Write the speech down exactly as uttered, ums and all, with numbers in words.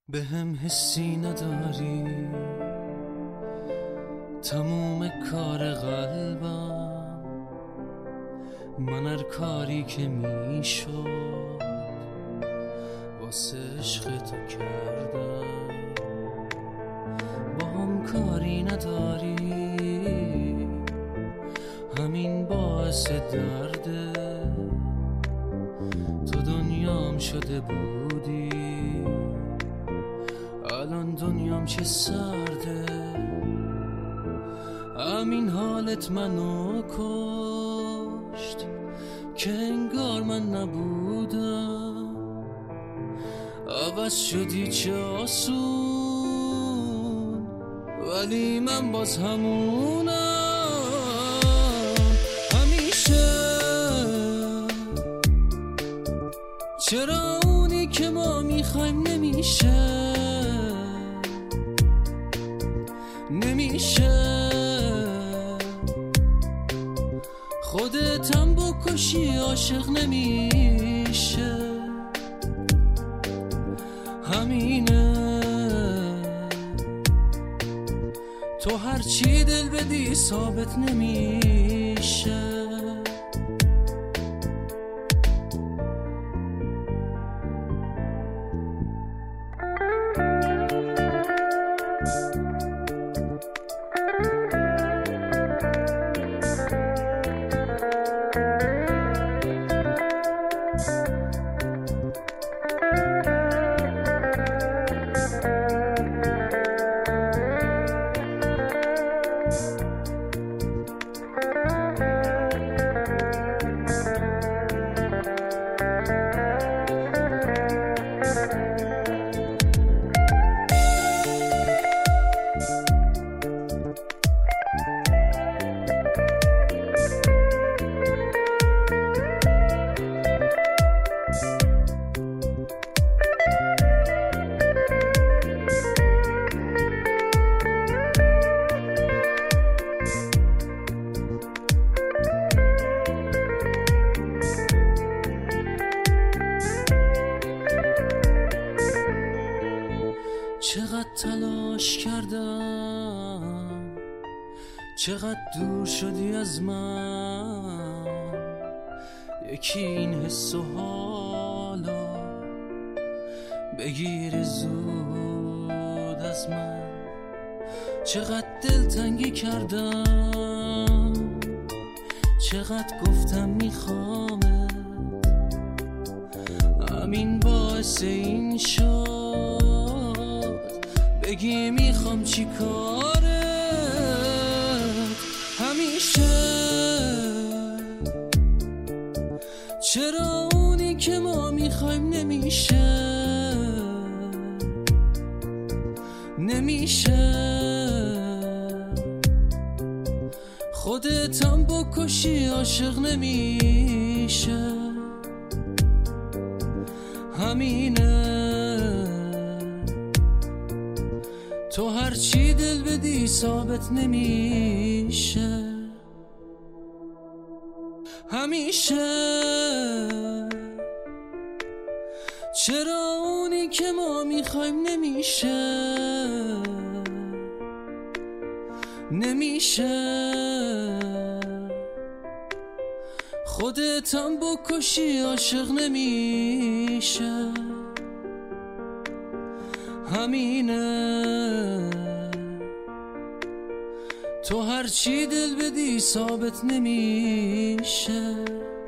به هم حسی نداری، تموم کار قلبم من هر کاری که میشد واسه عشق تو کردم. با هم کاری نداری، همین باعث درده. تو دنیام شده بودی، الان دنیام چه سرده. همین حالت منو کشت که انگار من نبودم. عوض شدی چه آسون، ولی من باز همونم. همیشه چرا اونی که ما میخوایم نمیشه، نمیشه. خودتم بکشی عاشق نمیشه. همینه، تو هرچی دل بدی ثابت نمیشه. چقدر تلاش کردم، چقدر دور شدی از من. یکی این حس و حالا بگیر زود از من. چقدر دلتنگی کردم، چقدر گفتم میخوامت. همین باعث این شد بگی میخوام چی کارت. همیشه چرا اونی که ما میخوایم نمیشه، نمیشه. خودتم بکشی عاشق نمیشه. همینه، تو هرچی دل بدی ثابت نمیشه. همیشه چرا اونی که ما میخوایم نمیشه، نمیشه. خودتم بکشی عاشق نمیشه. همینه، تو هرچی دل بدی ثابت نمیشه.